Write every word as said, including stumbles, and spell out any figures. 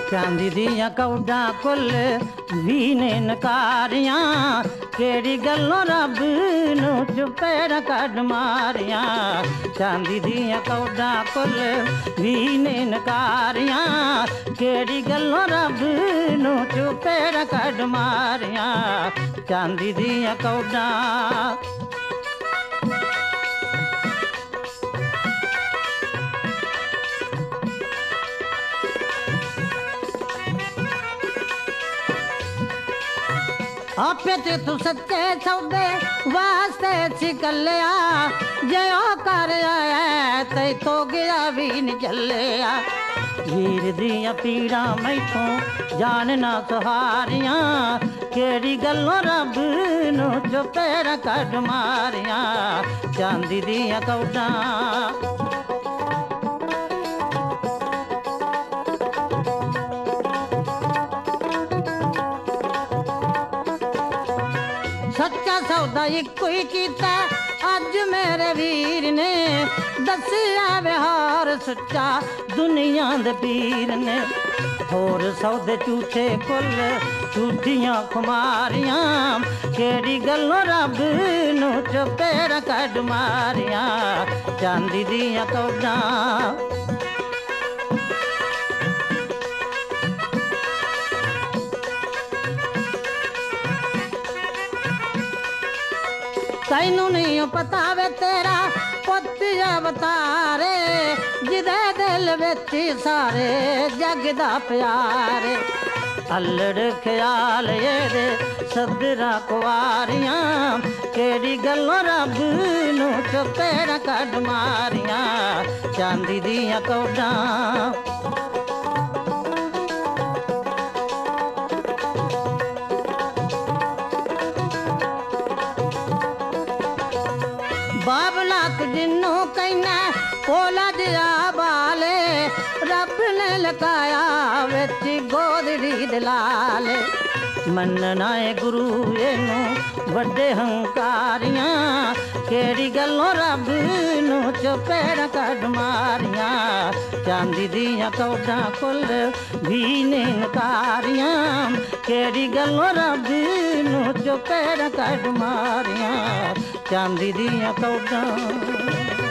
चांदी दियां कौडां कुल भी ने नकारियां केड़ी गल्लों रब नू चुपेड़ कड मारियां चांदी दियां कौडां कुल भी ने नकारियां केड़ी गल्लों रब नू चुपेड़ कड मारियां चांदी दियां कौडां आपे ते तू सच्चे सौदे वास्ते छिकलिया जे ओ कर आया ते तो गया भी नहीं चलिया वीर दियां पीड़ा मैथों जान ना सहारियां केड़ी गल्लों रब नू चुपेड़ कड मारियां चांदी दियां कौडां सच्चा सौदा इको ही कीता अज मेरे वीर ने दसिया विहार सच्चा दुनिया दे पीर ने होर सौदे झूठे कुल झूठियां खुमारियां केड़ी गल्लों रब नू चुपेड़ कड मारियां चांदी दियां कौडां तैनू नहीं पता वे तेरा पुत अवतारे जिदे दिल विच सारे जग दा प्यारे अल्लड़ ख्याल ये सदरा कुआरियां केड़ी गल्लों रब नू चुपेड़ कड मारियां चांदी दियां कौडां बाबलाक जिन्नू कहना कोला दिया बाले रब ने लकाया विच गोदड़ी दलाल मनना है गुरु एनू वड्डे हंकारियां केड़ी गल्लों रब नू चुपेड़ कड मारियां चांदी दियां कौडां कुल भी ने नकारियां केड़ी गल्लों रब नू चुपेड़ कड मारियां चांदी दियां कौडां